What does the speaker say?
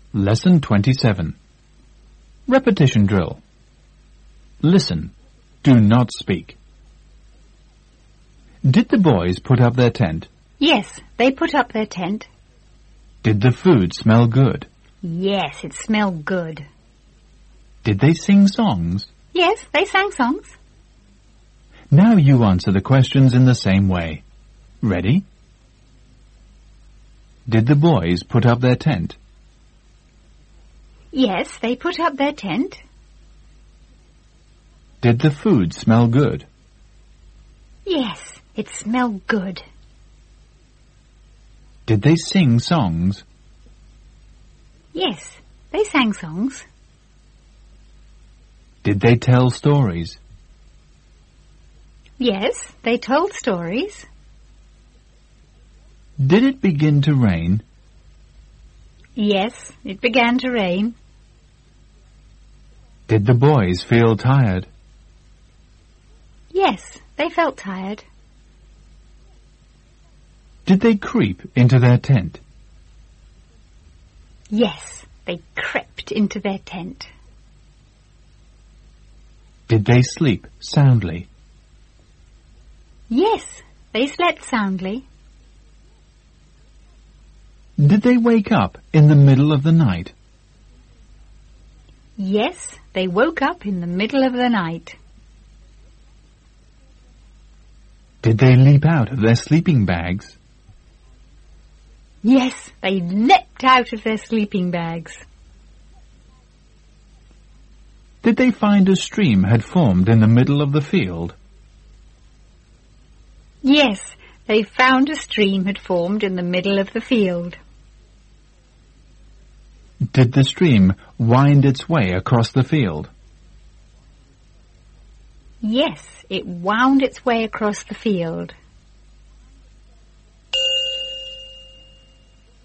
Lesson 27. Repetition drill. Listen. Do not speak. Did the boys put up their tent? Yes, they put up their tent. Did the food smell good? Yes, it smelled good. Did they sing songs? Yes, they sang songs. Now you answer the questions in the same way. Ready? Did the boys put up their tent? Yes, they put up their tent. Did the food smell good? Yes, it smelled good. Did they sing songs? Yes, they sang songs. Did they tell stories? Yes, they told stories. Did it begin to rain? Yes, it began to rain. Did the boys feel tired? Yes, they felt tired. Did they creep into their tent? Yes, they crept into their tent. Did they sleep soundly? Yes, they slept soundly. Did they wake up in the middle of the night? Yes, they woke up in the middle of the night. Did they leap out of their sleeping bags? Yes, they leapt out of their sleeping bags. Did they find a stream had formed in the middle of the field? Yes, they found a stream had formed in the middle of the field. Did the stream wind its way across the field? Yes, it wound its way across the field.